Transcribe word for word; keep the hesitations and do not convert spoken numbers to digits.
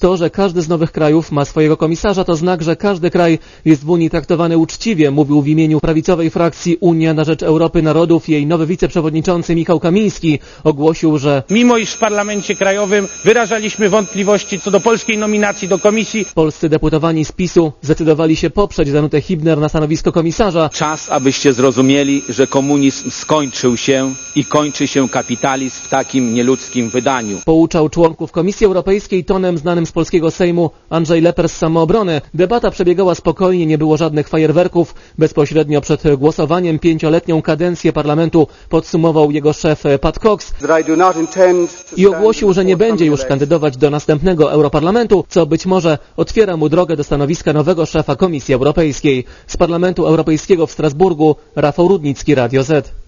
To, że każdy z nowych krajów ma swojego komisarza, to znak, że każdy kraj jest w Unii traktowany uczciwie, mówił w imieniu prawicowej frakcji Unia na rzecz Europy Narodów. Jej nowy wiceprzewodniczący Michał Kamiński ogłosił, że mimo iż w Parlamencie Krajowym wyrażaliśmy wątpliwości co do polskiej nominacji do komisji, polscy deputowani z PiSu zdecydowali się poprzeć Danutę Hübner na stanowisko komisarza. Czas, abyście zrozumieli, że komunizm skończył się i kończy się kapitalizm w takim nieludzkim wydaniu. Pouczał członków Komisji Europejskiej tonem znanym z polskiego Sejmu Andrzej Leper z Samoobrony. Debata przebiegała spokojnie, nie było żadnych fajerwerków. Bezpośrednio przed głosowaniem pięcioletnią kadencję parlamentu podsumował jego szef Pat Cox i ogłosił, że nie będzie już kandydować do następnego Europarlamentu, co być może otwiera mu drogę do stanowiska nowego szefa Komisji Europejskiej. Z Parlamentu Europejskiego w Strasburgu Rafał Rudnicki, Radio Z.